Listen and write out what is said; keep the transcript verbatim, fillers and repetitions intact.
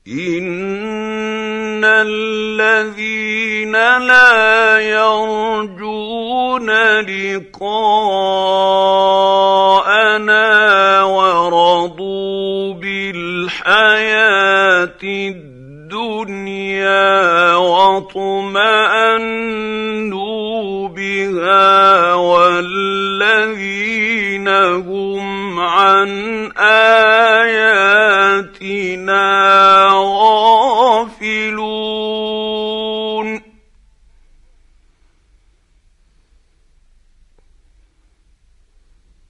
إِنَّ الَّذِينَ لَا يَرْجُونَ لِقَاءَنَا وَرَضُوا بِالْحَيَاةِ الدُّنْيَا وَاطْمَأَنُّوا بِهَا وَالَّذِينَ هُمْ عَنْ آيَاتِنَا